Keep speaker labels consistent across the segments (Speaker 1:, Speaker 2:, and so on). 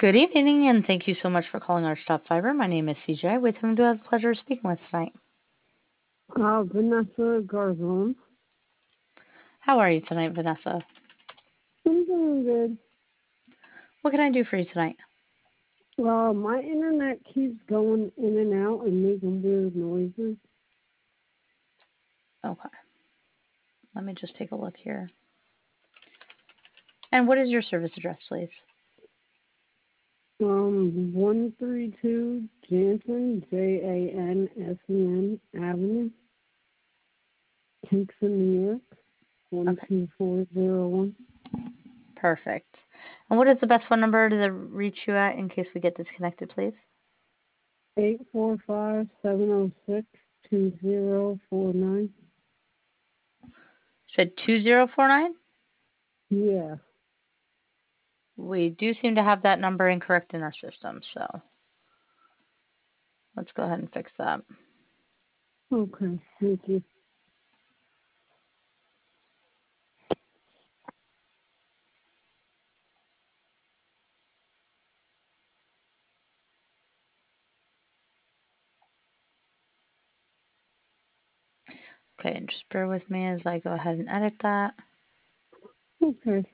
Speaker 1: Good evening, and thank you so much for calling our Stop Fiber. My name is CJ. With whom do I have the pleasure of speaking with tonight?
Speaker 2: Vanessa Garzon.
Speaker 1: How are you tonight, Vanessa?
Speaker 2: I'm doing good.
Speaker 1: What can I do for you tonight?
Speaker 2: My internet keeps going in and out and making weird noises.
Speaker 1: Okay. Let me just take a look here. And what is your service address, please?
Speaker 2: 132 Jansen, Jansen Avenue, Kingston, New York, 12401.
Speaker 1: Perfect. And what is the best phone number to reach you at in case we get disconnected, please?
Speaker 2: 845-706-2049.
Speaker 1: Said 2049?
Speaker 2: Yeah.
Speaker 1: We do seem to have that number incorrect in our system, so let's go ahead and fix that.
Speaker 2: Okay, thank you.
Speaker 1: Okay, and just bear with me as I go ahead and edit that.
Speaker 2: Okay.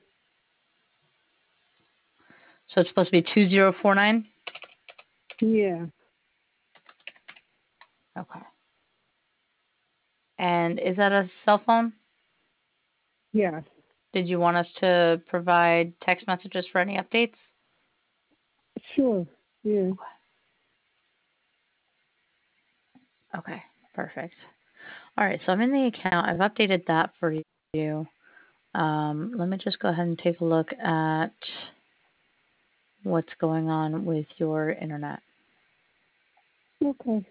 Speaker 1: So it's supposed to be 2049?
Speaker 2: Yeah.
Speaker 1: Okay. And is that a cell phone?
Speaker 2: Yes.
Speaker 1: Did you want us to provide text messages for any updates?
Speaker 2: Sure. Yeah.
Speaker 1: Okay, perfect. All right, so I'm in the account. I've updated that for you. Let me just go ahead and take a look at what's going on with your internet.
Speaker 2: Okay.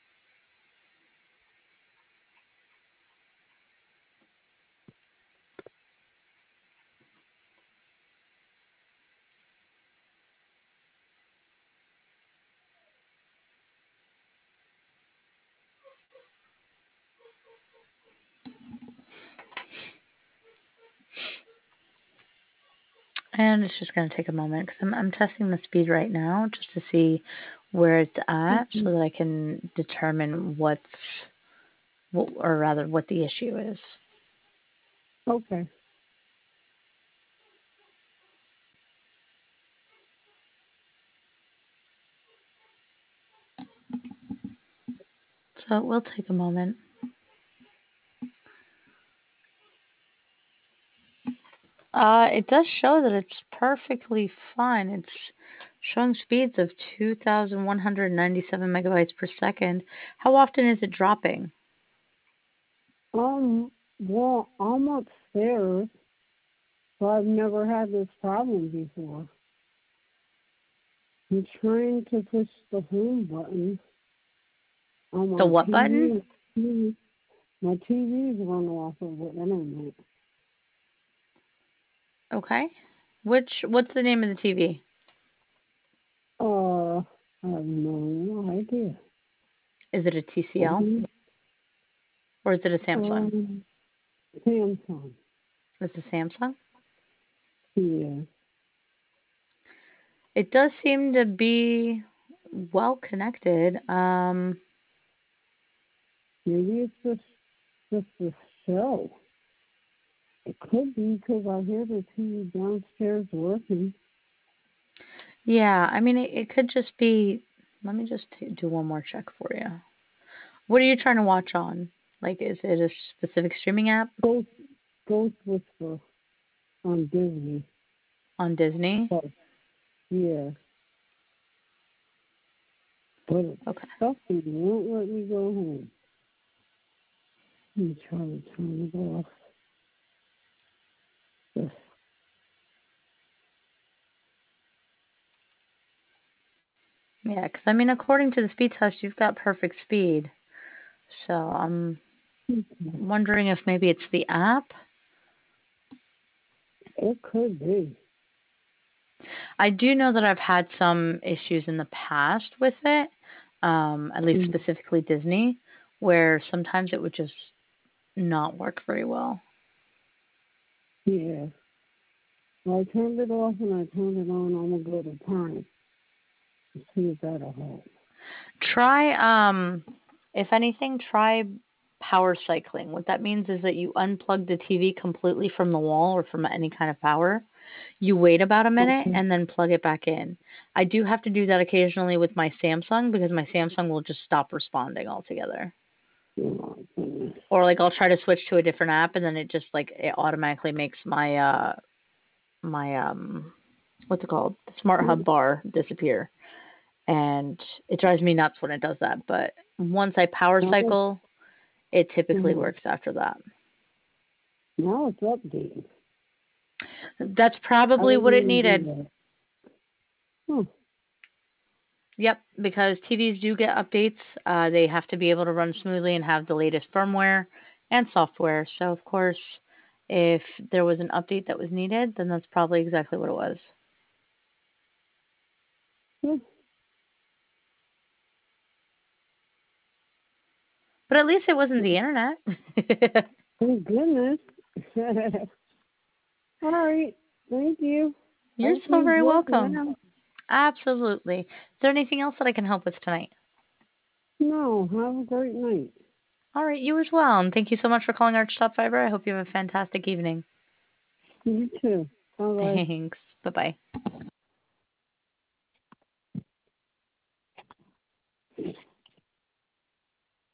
Speaker 1: And it's just going to take a moment because I'm testing the speed right now just to see where it's at so that I can determine what the issue is.
Speaker 2: Okay.
Speaker 1: So it will take a moment. It does show that it's perfectly fine. It's showing speeds of 2,197 megabytes per second. How often is it dropping?
Speaker 2: Well, I'm upstairs, so I've never had this problem before. I'm trying to push the home button on
Speaker 1: The
Speaker 2: my
Speaker 1: what button?
Speaker 2: TV. My TV's run off of the internet.
Speaker 1: Okay. What's the name of the TV?
Speaker 2: I have no idea.
Speaker 1: Is it a TCL or is it a Samsung?
Speaker 2: Samsung.
Speaker 1: It's a Samsung?
Speaker 2: Yeah.
Speaker 1: It does seem to be well connected.
Speaker 2: Maybe it's just the show. It could be because I hear the TV downstairs working.
Speaker 1: Yeah, I mean, it could just be. Let me just do one more check for you. What are you trying to watch on? Like, is it a specific streaming app
Speaker 2: Ghost Whisper on Disney.
Speaker 1: on Disney?
Speaker 2: But, yeah. But it's
Speaker 1: Okay.
Speaker 2: stuck and won't let me go home. Let me try to turn it off. Yes.
Speaker 1: Yeah, because I mean, according to the speed test, you've got perfect speed. So I'm wondering if maybe it's the app.
Speaker 2: It could be.
Speaker 1: I do know that I've had some issues in the past with it, at least specifically Disney, where sometimes it would just not work very well.
Speaker 2: Yeah. Well, I turned it off and I turned it on almost at a time to see if that'll help.
Speaker 1: Try, if anything, try power cycling. What that means is that you unplug the TV completely from the wall or from any kind of power. You wait about a minute
Speaker 2: Okay.
Speaker 1: and then plug it back in. I do have to do that occasionally with my Samsung because my Samsung will just stop responding altogether.
Speaker 2: Oh, goodness.
Speaker 1: Or like I'll try to switch to a different app and then it just like it automatically makes my what's it called? The Smart Hub bar disappear. And it drives me nuts when it does that, but once I power
Speaker 2: Now it's,
Speaker 1: cycle, it typically
Speaker 2: uh-huh.
Speaker 1: works after that.
Speaker 2: Now it's updating.
Speaker 1: That's
Speaker 2: I
Speaker 1: probably
Speaker 2: didn't
Speaker 1: what it
Speaker 2: even do
Speaker 1: needed.
Speaker 2: that. Huh.
Speaker 1: Yep, because TVs do get updates. They have to be able to run smoothly and have the latest firmware and software. So, of course, if there was an update that was needed, then that's probably exactly what it was.
Speaker 2: Yeah.
Speaker 1: But at least it wasn't the internet.
Speaker 2: Thank goodness. All right. Thank you.
Speaker 1: You're so
Speaker 2: Hopefully it's
Speaker 1: very
Speaker 2: working
Speaker 1: welcome.
Speaker 2: now.
Speaker 1: Absolutely. Is there anything else that I can help with tonight?
Speaker 2: No, have a great night.
Speaker 1: All right, you as well. And thank you so much for calling Archtop Fiber. I hope you have a fantastic evening.
Speaker 2: You too. Bye
Speaker 1: Thanks. Bye bye.
Speaker 2: bye.